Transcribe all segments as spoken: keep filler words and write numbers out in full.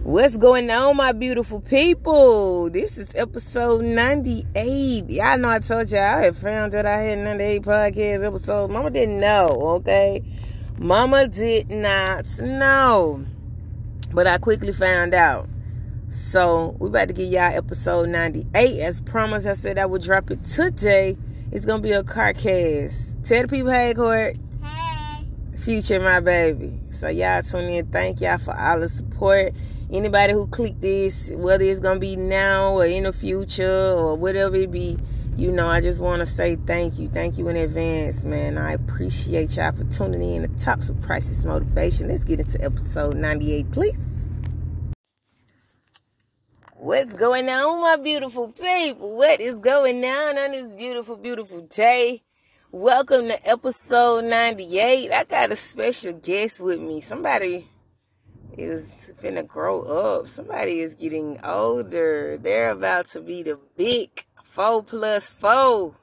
What's going on, my beautiful people? This is episode ninety-eight. Y'all know I told y'all I had found that I had ninety-eight podcast episodes. Mama didn't know, okay? Mama did not know. But I quickly found out. So, we about to get y'all episode ninety-eight. As promised, I said I would drop it today. It's going to be a car cast. Tell the people, hey, Court. Hey. Future, my baby. So, y'all tune in. Thank y'all for all the support. Anybody who clicked this, whether it's going to be now or in the future or whatever it be, you know, I just want to say thank you. Thank you in advance, man. I appreciate y'all for tuning in to Talks with Priceless Motivation. Let's get into episode ninety-eight, please. What's going on, my beautiful people? What is going on on this beautiful, beautiful day? Welcome to episode ninety-eight. I got a special guest with me. Somebody is finna grow up. Somebody is getting older. They're about to be the big four plus four.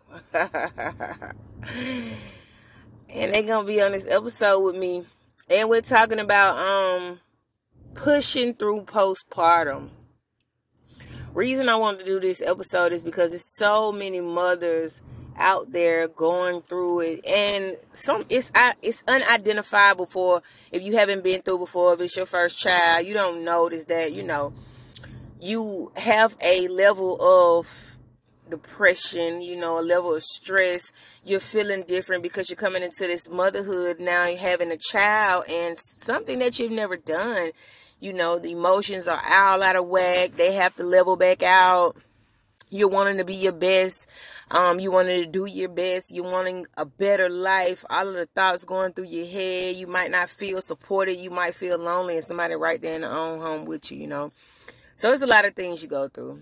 And they're gonna be on this episode with me. And we're talking about um pushing through postpartum. Reason I wanted to do this episode is because there's so many mothers out there going through it, and some it's it's unidentifiable for if you haven't been through before. If it's your first child, you don't notice that, you know, you have a level of depression, you know, a level of stress. You're feeling different because you're coming into this motherhood now. You're having a child and something that you've never done. You know, the emotions are all out of whack. They have to level back out. You're wanting to be your best. Um, you wanting to do your best. You're wanting a better life. All of the thoughts going through your head. You might not feel supported. You might feel lonely, and somebody right there in their own home with you, you know. So it's a lot of things you go through.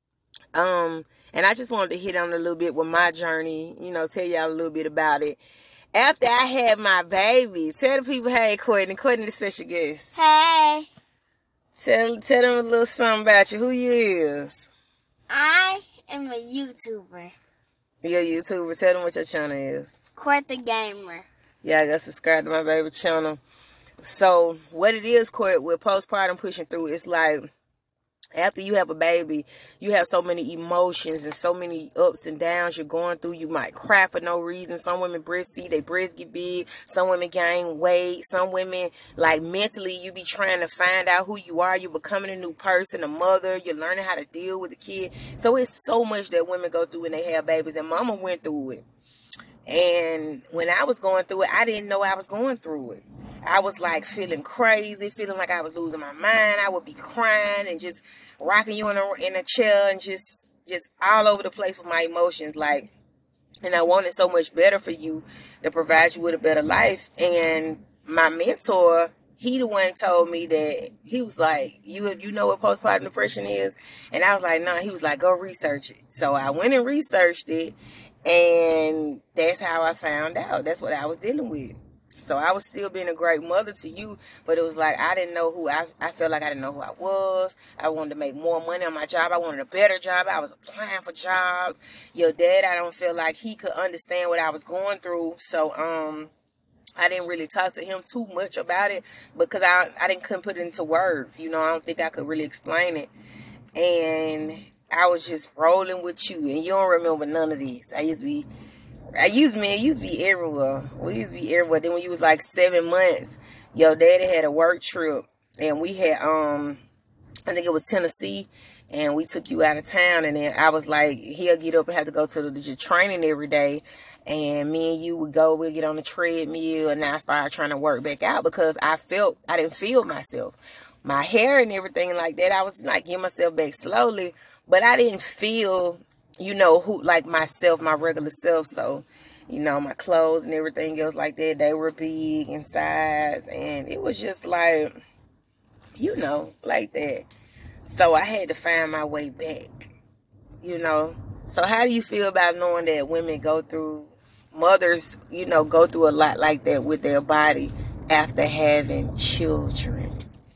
Um, and I just wanted to hit on a little bit with my journey, you know, tell y'all a little bit about it. After I had my baby, tell the people, hey, Courtney, Courtney, the special guest. Hey. Tell, tell them a little something about you. Who you is? I am a YouTuber. You're a YouTuber. Tell them what your channel is. Court the Gamer. Yeah, I got subscribe to my baby channel. So, what it is, Court, with postpartum pushing through, it's like, after you have a baby, you have so many emotions and so many ups and downs you're going through. You might cry for no reason. Some women breastfeed, their breasts get big. Some women gain weight. Some women, like, mentally, you be trying to find out who you are. You're becoming a new person, a mother. You're learning how to deal with the kid. So it's so much that women go through when they have babies. And Mama went through it. And when I was going through it, I didn't know I was going through it. I was like feeling crazy, feeling like I was losing my mind. I would be crying and just rocking you in a, in a chair and just, just all over the place with my emotions. Like, and I wanted so much better for you to provide you with a better life. And my mentor, he the one told me that, he was like, you you know what postpartum depression is? And I was like, no. Nah. He was like, go research it. So I went and researched it. And that's how I found out. That's what I was dealing with. So I was still being a great mother to you, but it was like I didn't know who I, I felt like I didn't know who I was. I wanted to make more money on my job. I wanted a better job. I was applying for jobs. Your dad, I don't feel like he could understand what I was going through. So um, I didn't really talk to him too much about it because I, I didn't couldn't put it into words. You know, I don't think I could really explain it. And I was just rolling with you, and you don't remember none of these. I used to be... I used me. It used to be everywhere. We used to be everywhere. Then when you was like seven months, your daddy had a work trip, and we had um, I think it was Tennessee, and we took you out of town. And then I was like, he'll get up and have to go to the, the training every day, and me and you would go. We'd get on the treadmill, and I started trying to work back out because I felt I didn't feel myself, my hair and everything like that. I was like getting myself back slowly, but I didn't feel, you know, who like myself, my regular self. So, you know, my clothes and everything else like that, they were big in size. And it was just like, you know, like that. So I had to find my way back, you know. So how do you feel about knowing that women go through, mothers, you know, go through a lot like that with their body after having children?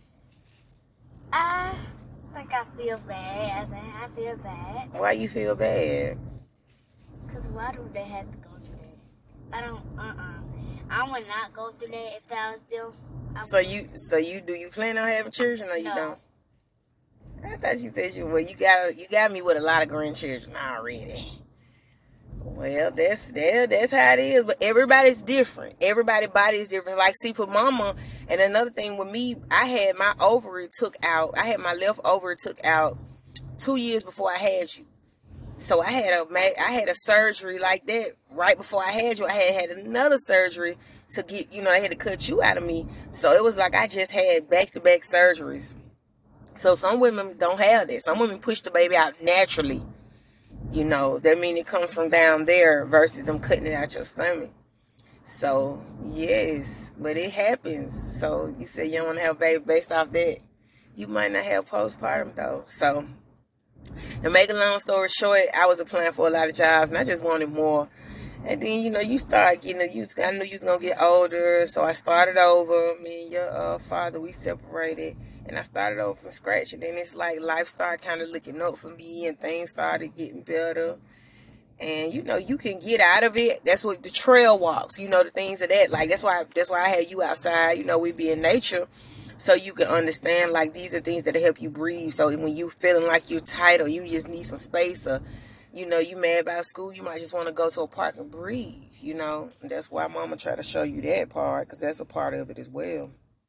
I think I feel bad. I think I feel bad. Why you feel bad? Because why do they have to go through that? I don't, uh-uh. I would not go through that if I was still... I so you, so you, do you plan on having children or you no. don't? I thought you said you well. You got you got me with a lot of grandchildren already. Well, that's that, that's how it is. But everybody's different. Everybody's body is different. Like, see, for mama, and another thing with me, I had my ovary took out. I had my left ovary took out two years before I had you. So I had a I had a surgery like that right before I had you. I had had another surgery to get, you know, they had to cut you out of me. So it was like I just had back-to-back surgeries. So some women don't have that. Some women push the baby out naturally. You know, that means it comes from down there versus them cutting it out your stomach. So, yes, but it happens. So you said you don't want to have a baby based off that. You might not have postpartum, though. So, to make a long story short, I was applying for a lot of jobs, and I just wanted more. And then, you know, you start getting, you, I knew you was going to get older, so I started over. Me and your uh, father, we separated, and I started over from scratch. And then it's like life started kind of looking up for me, and things started getting better. And, you know, you can get out of it. That's what the trail walks, you know, the things of that. Like, that's why, that's why I had you outside. You know, we be in nature, so you can understand, like, these are things that help you breathe. So when you feeling like you're tight or you just need some space, or, you know, you mad about school, you might just want to go to a park and breathe, you know. And that's why mama try to show you that part, because that's a part of it as well.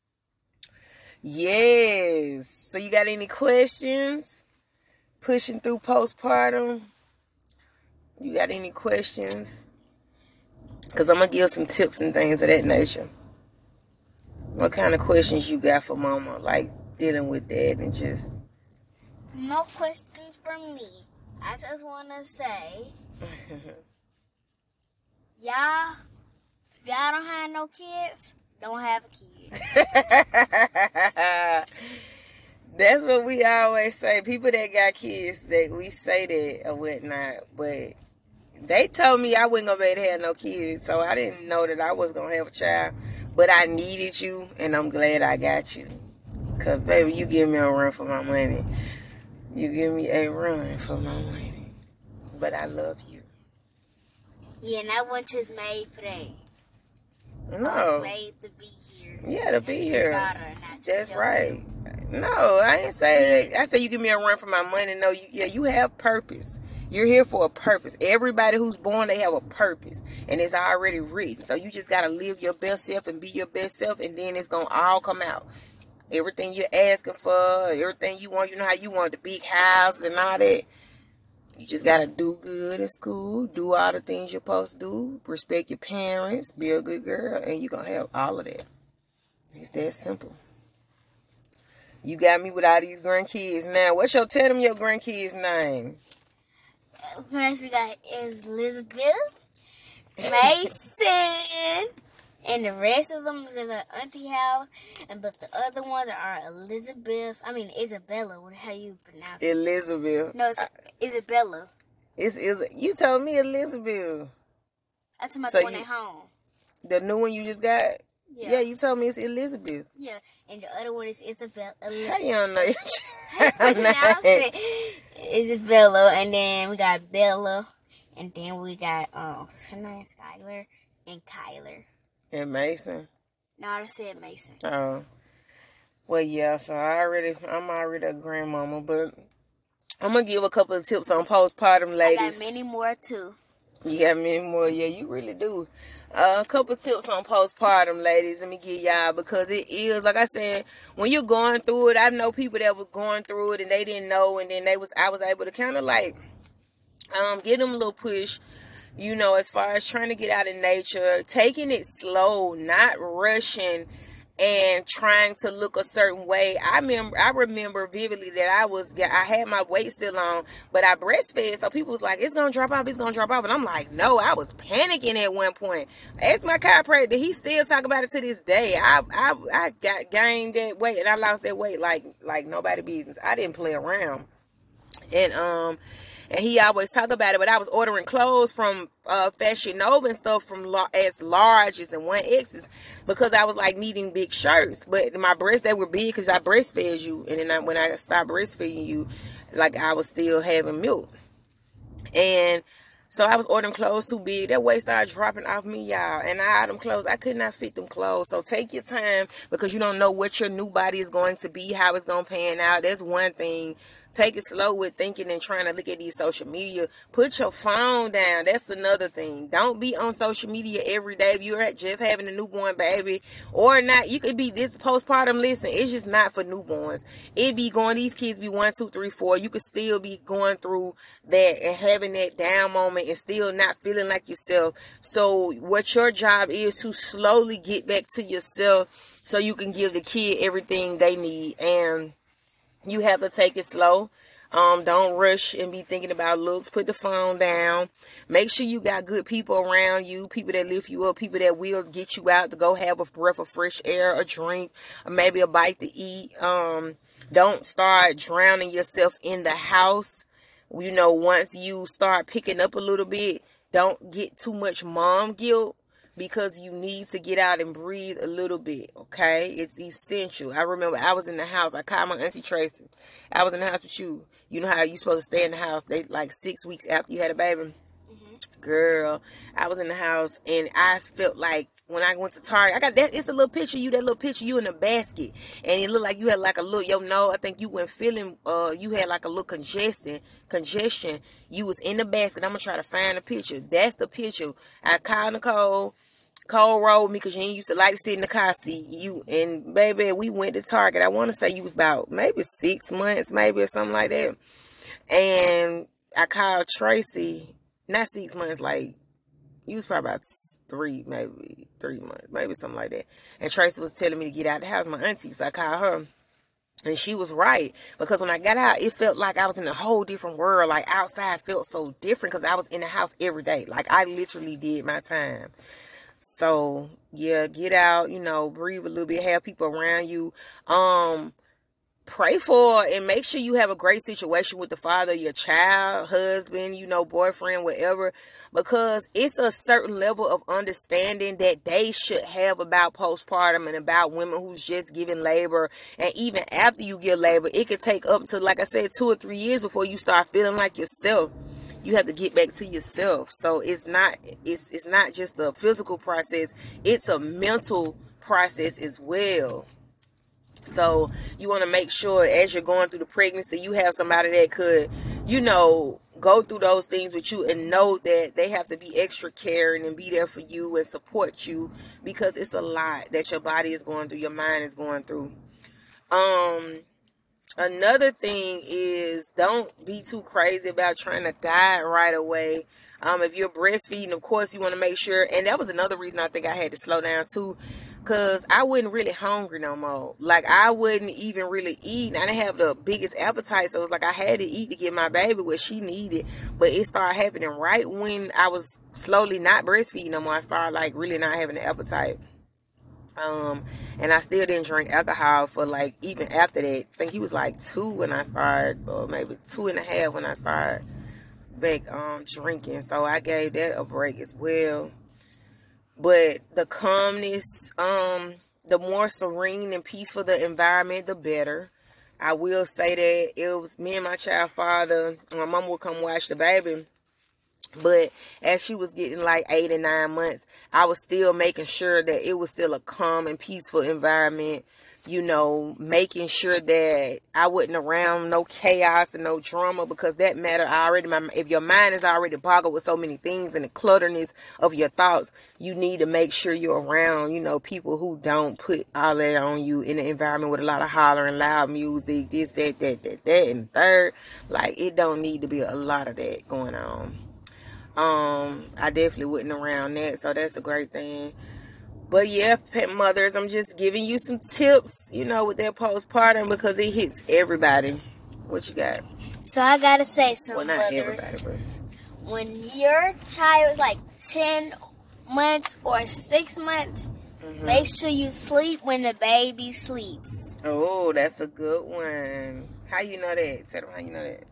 Yes. So you got any questions? Pushing through postpartum? You got any questions? Because I'm going to give some tips and things of that nature. What kind of questions you got for mama? Like dealing with that and just... No questions from me. I just want to say, y'all, if y'all don't have no kids, don't have a kid. That's what we always say. People that got kids, that we say that or whatnot, but they told me I wasn't going to be able to have no kids, so I didn't know that I was going to have a child. But I needed you, and I'm glad I got you. Because, baby, you give me a run for my money. You give me a run for my money. But I love you. Yeah, and I wasn't just made for that. No. I was made to be here. Yeah, to be here. Daughter, That's right. No, I ain't say that. I said you give me a run for my money. No, you, yeah, you have purpose. You're here for a purpose. Everybody who's born, they have a purpose. And it's already written. So you just got to live your best self and be your best self. And then it's going to all come out. Everything you're asking for, everything you want, you know how you want the big house and all that. You just got to do good in school, do all the things you're supposed to do, respect your parents, be a good girl, and you're going to have all of that. It's that simple. You got me with all these grandkids now. What's your, tell them your grandkids' name? First we got is Elizabeth, Mason, and the rest of them is in the auntie house. And but the other ones are Elizabeth. I mean Isabella. What how you pronounce it? Elizabeth. No, it's I, Isabella. It's is you told me Elizabeth. I told my so one you, at home. The new one you just got. Yeah. yeah, you told me it's Elizabeth. Yeah, and the other one is Isabella. How you don't know your pronounce it? Isabella, and then we got Bella, and then we got um, her name Skylar and Kyler. And Mason. No, I said Mason. Oh, well, yeah. So I already, I'm already a grandmama, but I'm gonna give a couple of tips on postpartum, ladies. I got many more too. You got many more, yeah. You really do. Uh, a couple tips on postpartum, ladies. Let me give y'all, because it is, like I said, when you're going through it, I know people that were going through it and they didn't know, and then they was I was able to kind of like um give them a little push, you know, as far as trying to get out in nature, taking it slow, not rushing and trying to look a certain way. I remember, I remember vividly that I was, I had my weight still on, but I breastfed. So people was like, it's going to drop off, it's going to drop off. And I'm like, no, I was panicking at one point. Ask my chiropractor, he still talk about it to this day. I, I, I got gained that weight and I lost that weight like, like nobody business. I didn't play around. And, um, And he always talk about it, but I was ordering clothes from uh, Fashion Nova and stuff from la- as larges and one X's because I was like needing big shirts. But my breasts, they were big because I breastfed you. And then I, when I stopped breastfeeding you, like I was still having milk. And So I was ordering clothes too big. That weight started dropping off me, y'all. And I had them clothes. I could not fit them clothes. So take your time, because you don't know what your new body is going to be, how it's going to pan out. That's one thing. Take it slow with thinking and trying to look at these social media. Put your phone down. That's another thing. Don't be on social media every day. If you're just having a newborn baby or not, you could be this postpartum. Listen, it's just not for newborns. It be going, these kids be one, two, three, four. You could still be going through that and having that down moment and still not feeling like yourself. So what your job is to slowly get back to yourself so you can give the kid everything they need. And you have to take it slow. Um, don't rush and be thinking about looks. Put the phone down. Make sure you got good people around you, people that lift you up, people that will get you out to go have a breath of fresh air, a drink, or maybe a bite to eat. Um, don't start drowning yourself in the house. You know, once you start picking up a little bit, don't get too much mom guilt, because you need to get out and breathe a little bit, okay? It's essential. I remember I was in the house. I called my Auntie Tracy. I was in the house with you. You know how you supposed to stay in the house they like six weeks after you had a baby? Mm-hmm. Girl, I was in the house, and I felt like when I went to Target, I got that. It's a little picture of you, that little picture of you in a basket. And it looked like you had like a little, yo, no, I think you went feeling, uh, you had like a little congestion, congestion. You was in the basket. I'm going to try to find the picture. That's the picture. I called Nicole. Cole rode me, because you ain't used to like to sit in the car seat. You and baby, we went to Target. I want to say you was about maybe six months, maybe, or something like that. And I called Tracy, not six months, like you was probably about three, maybe three months, maybe something like that. And Tracy was telling me to get out of the house, my auntie. So I called her. And she was right, because when I got out, it felt like I was in a whole different world. Like outside felt so different, because I was in the house every day. Like I literally did my time. So, yeah, get out, you know, breathe a little bit, have people around you. Um, pray for and make sure you have a great situation with the father, your child, husband, you know, boyfriend, whatever, because it's a certain level of understanding that they should have about postpartum and about women who's just giving labor. And even after you give labor, it could take up to, like I said, two or three years before you start feeling like yourself. You have to get back to yourself. So it's not it's it's not just a physical process, it's a mental process as well. So you want to make sure as you're going through the pregnancy, you have somebody that could, you know, go through those things with you and know that they have to be extra caring and be there for you and support you, because it's a lot that your body is going through, your mind is going through. Um Another thing is, don't be too crazy about trying to diet right away. Um, if you're breastfeeding, of course, you want to make sure. And that was another reason I think I had to slow down too, because I wasn't really hungry no more. Like I wouldn't even really eat. I didn't have the biggest appetite, so it was like I had to eat to give my baby what she needed. But it started happening right when I was slowly not breastfeeding no more. I started like really not having the appetite. Um, and I still didn't drink alcohol for like, even after that. I think he was like two when I started, or maybe two and a half when I started back um drinking. So I gave that a break as well. But the calmness, um, the more serene and peaceful the environment, the better. I will say that it was me and my child father. My mom would come watch the baby. But as she was getting like eight and nine months, I was still making sure that it was still a calm and peaceful environment, you know, making sure that I wasn't around no chaos and no drama, because that matter already. My, if your mind is already boggled with so many things and the clutterness of your thoughts, you need to make sure you're around, you know, people who don't put all that on you in an environment with a lot of hollering, loud music, this, that, that, that, that, and third. Like, it don't need to be a lot of that going on. Um, I definitely wasn't around that, so that's a great thing. But yeah, pet mothers, I'm just giving you some tips, you know, with that postpartum, because it hits everybody. What you got? So I gotta say something. Well, not mothers, everybody, but when your child is like ten months or six months, mm-hmm. make sure you sleep when the baby sleeps. Oh, that's a good one. How you know that? Tell them how you know that.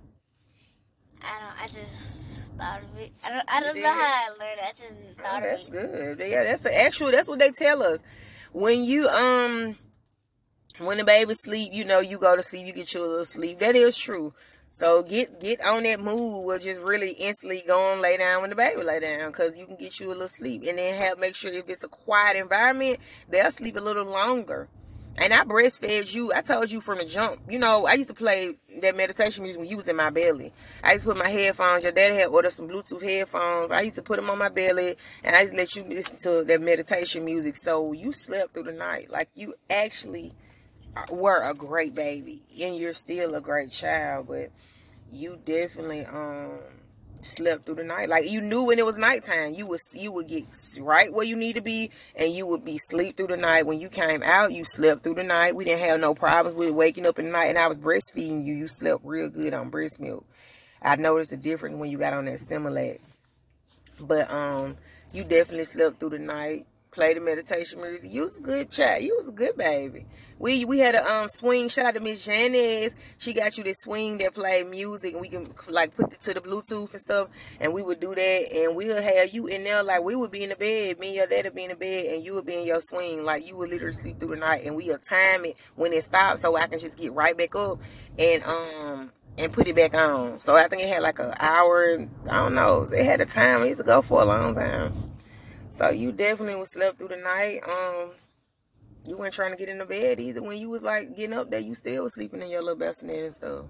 I don't. I just thought of it. I don't. I don't know how I learned it. I just thought oh, of that's it. That's good. Yeah, that's the actual. That's what they tell us. When you um, when the baby sleep, you know, you go to sleep, you get your little sleep. That is true. So get get on that move with just really instantly go and lay down when the baby lay down, because you can get you a little sleep. And then have make sure if it's a quiet environment, they'll sleep a little longer. And I breastfed you. I told you from the jump. You know, I used to play that meditation music when you was in my belly. I used to put my headphones. Your daddy had ordered some Bluetooth headphones. I used to put them on my belly, and I used to let you listen to that meditation music. So you slept through the night. Like, you actually were a great baby. And you're still a great child. But you definitely um slept through the night. Like, you knew when it was nighttime, you would you would get right where you need to be, and you would be sleep through the night. When you came out, you slept through the night. We didn't have no problems with waking up in the night. And I was breastfeeding you. You slept real good on breast milk. I noticed a difference when you got on that Similac. But um you definitely slept through the night. Played the meditation music. You was a good child. You was a good baby. We we had a um swing. Shout out to Miss Janice. She got you this swing that played music, and we can like put it to the Bluetooth and stuff. And we would do that, and we'll have you in there. Like, we would be in the bed. Me and your dad would be in the bed, and you would be in your swing. Like, you would literally sleep through the night, and we'll time it when it stops, so I can just get right back up and um and put it back on. So I think it had like an hour. I don't know. It had a time. It used to go for a long time. So you definitely was slept through the night. Um, you weren't trying to get in the bed either. When you was like getting up there, you still was sleeping in your little bassinet and stuff.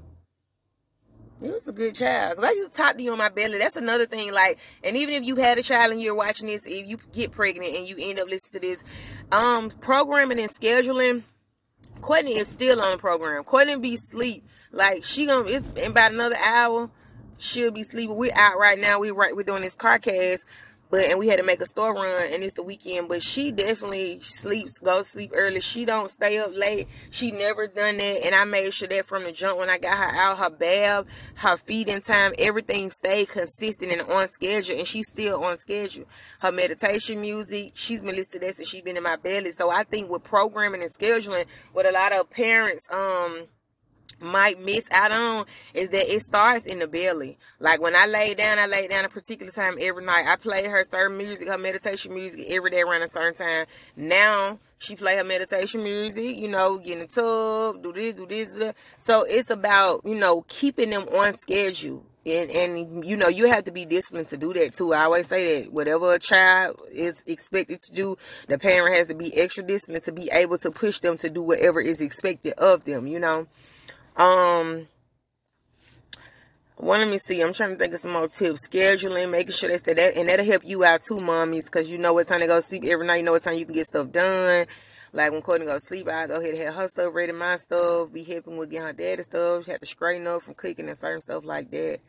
You was a good child. Because I used to talk to you on my belly. That's another thing. Like, and even if you had a child and you're watching this, if you get pregnant and you end up listening to this, um, programming and scheduling, Courtney is still on the program. Courtney be asleep. Like, she gonna, it's in about another hour, she'll be sleeping. We're out right now. We right, we're doing this car cast. But, and we had to make a store run, and it's the weekend. But she definitely sleeps, goes to sleep early. She don't stay up late. She never done that. And I made sure that from the jump when I got her out, her bath, her feeding time, everything stayed consistent and on schedule. And she's still on schedule. Her meditation music, she's been listening to that since she's been in my belly. So I think with programming and scheduling, what a lot of parents, um... might miss out on is that it starts in the belly. Like, when I lay down, I lay down a particular time every night. I play her certain music, her meditation music every day around a certain time. Now she play her meditation music, you know, get in the tub, do this, do this, do that. So it's about, you know, keeping them on schedule. And, and, you know, you have to be disciplined to do that, too. I always say that whatever a child is expected to do, the parent has to be extra disciplined to be able to push them to do whatever is expected of them, you know. Um, well, let me see. I'm trying to think of some more tips. Scheduling, making sure that's that, and that'll help you out too, mommies, because you know what time to go to sleep every night. You know what time you can get stuff done. Like, when Courtney goes to sleep, I go ahead and have her stuff ready, my stuff, be helping with getting her daddy stuff. She have to straighten up from cooking and certain stuff like that.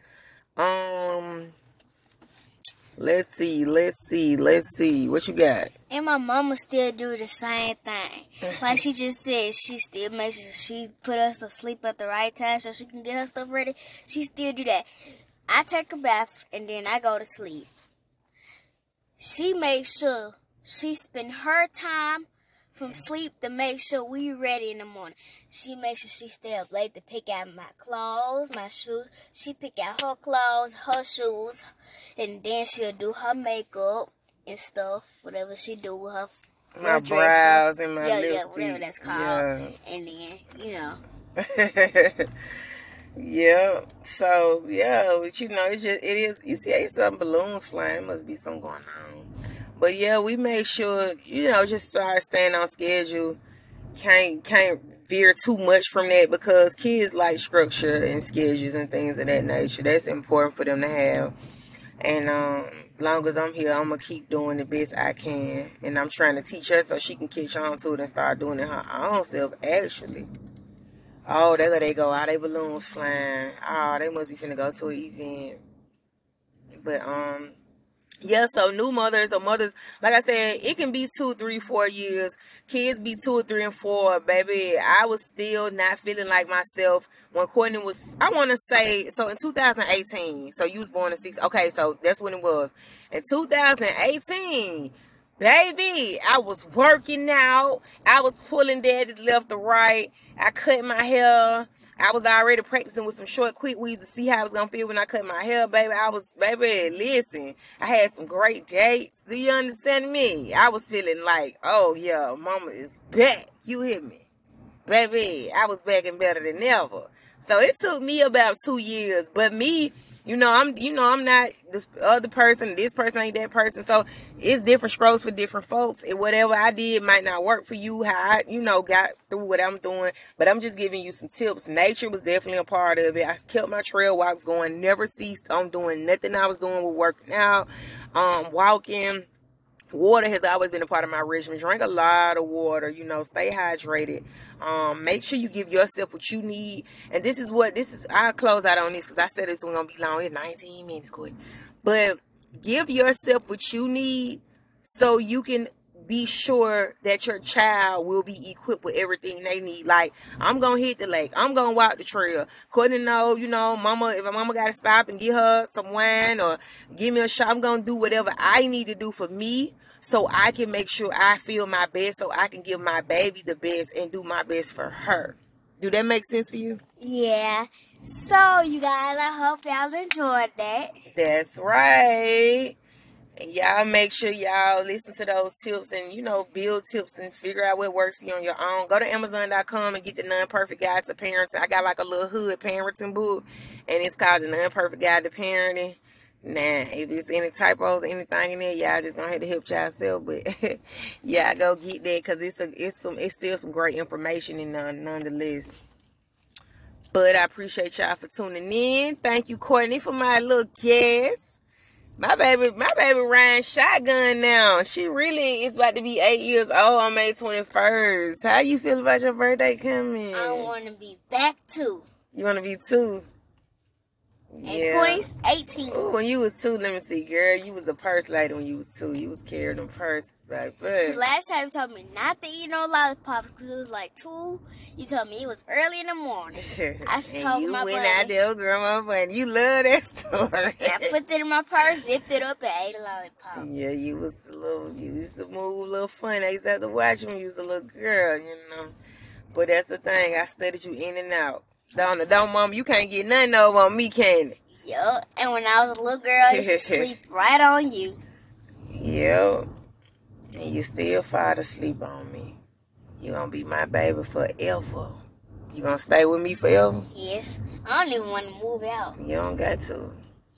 Um, let's see, let's see, let's see. What you got? And my mama still do the same thing. Like she just said, she still makes sure she put us to sleep at the right time so she can get her stuff ready. She still do that. I take a bath and then I go to sleep. She makes sure she spend her time from sleep to make sure we ready in the morning. She makes sure she stay up late to pick out my clothes, my shoes. She pick out her clothes, her shoes, and then she'll do her makeup and stuff, whatever she do with her, my her brows and my yeah, lipstick. yeah, whatever that's called. Yeah. And then, you know. Yeah. So yeah, but you know, it's just it is. You see, ain't some balloons flying. Must be something going on. But yeah, we make sure, you know, just start staying on schedule. Can't can't veer too much from that, because kids like structure and schedules and things of that nature. That's important for them to have. And um, long as I'm here, I'm gonna keep doing the best I can. And I'm trying to teach her so she can catch on to it and start doing it her own self. Actually, oh, there they go. All they balloons flying. Oh, they must be finna go to an event. But um. Yeah, so new mothers or mothers, like I said, it can be two, three, four years. Kids be two or three and four. Baby, I was still not feeling like myself when Courtney was, I want to say, so in two thousand eighteen, so you was born in six, okay, so that's when it was. In two thousand eighteen, baby, I was working out. I was pulling daddies left to right. I cut my hair. I was already practicing with some short, quick weaves to see how I was going to feel when I cut my hair, baby. I was, baby, listen, I had some great dates. Do you understand me? I was feeling like, oh, yeah, mama is back. You hear me? Baby, I was back and better than ever. So it took me about two years. But me, you know, I'm you know, I'm not this other person, this person ain't that person. So it's different strokes for different folks. And whatever I did might not work for you, how I, you know, got through what I'm doing. But I'm just giving you some tips. Nature was definitely a part of it. I kept my trail walks going, never ceased on doing nothing I was doing with working out, um, walking. Water has always been a part of my regimen. Drink a lot of water, you know, stay hydrated. Um, make sure you give yourself what you need. And this is what, this is, I'll close out on this because I said this was going to be long. It's nineteen minutes, quick. But give yourself what you need so you can be sure that your child will be equipped with everything they need. Like, I'm going to hit the lake. I'm going to walk the trail. Couldn't know, you know, mama, if my mama got to stop and get her some wine or give me a shot, I'm going to do whatever I need to do for me so I can make sure I feel my best, so I can give my baby the best and do my best for her. Do that make sense for you? Yeah. So, you guys, I hope y'all enjoyed that. That's right. And y'all make sure y'all listen to those tips and, you know, build tips and figure out what works for you on your own. Go to Amazon dot com and get the Non-Perfect Guide to Parenting. I got like a little hood parenting book, and it's called the Non-Perfect Guide to Parenting. Nah, if it's any typos, anything in there, y'all just gonna have to help yourself. But yeah, go get that because it's a, it's some, it's still some great information in uh, nonetheless. But I appreciate y'all for tuning in. Thank you, Courtney, for my little guest. My baby, my baby riding shotgun now. She really is about to be eight years old on May twenty-first. How you feel about your birthday coming? I want to be back too. You want to be two? In yeah. twenty eighteen. Ooh, when you was two, let me see, girl, you was a purse lady when you was two. You was carrying them purses back. But last time you told me not to eat no lollipops because it was like two. You told me it was early in the morning. I and told you my went buddy, out there, grandma, and you love that story. I put it in my purse, zipped it up, and ate a lollipop. Yeah, you was a little, you used to move a little funny. I used to have to watch you when you was a little girl, you know. But that's the thing. I studied you in and out. Don't, don't, mama, you can't get nothing over on me, can you? Yup. And when I was a little girl, I used to sleep right on you. Yep. And you still fall asleep on me. You gonna be my baby forever. You gonna stay with me forever? Yes. I don't even want to move out. You don't got to.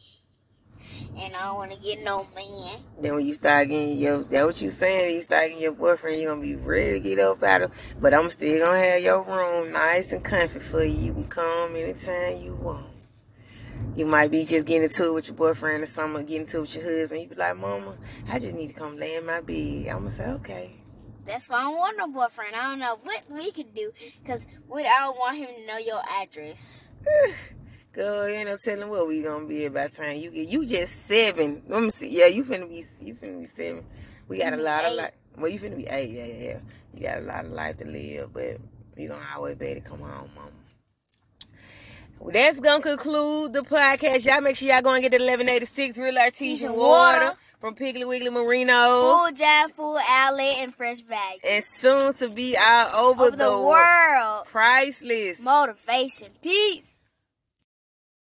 And I don't want to get no man. Then when you start getting your, that's what you saying, you start getting your boyfriend, you gonna be ready to get up out of, but I'm still gonna have your room nice and comfy for you. You can come anytime you want. You might be just getting into it with your boyfriend or something, getting into it with your husband. You be like, Mama, I just need to come lay in my bed. I'm going to say, okay. That's why I don't want no boyfriend. I don't know what we could do because I don't want him to know your address. Girl, you ain't no telling what we going to be by the time you get. You just seven. Let me see. Yeah, you finna be, you finna be seven. We got a lot eight. of life. Well, you finna be eight. Yeah, yeah, yeah. You got a lot of life to live, but you going to always be able to come home, Mama. That's going to conclude the podcast. Y'all make sure y'all go and get the eleven eighty-six Real Artesian water, water from Piggly Wiggly Marinos. Full Giant Food Outlet and Fresh Value. And soon to be all over, over the, the world. Priceless. Motivation. Peace.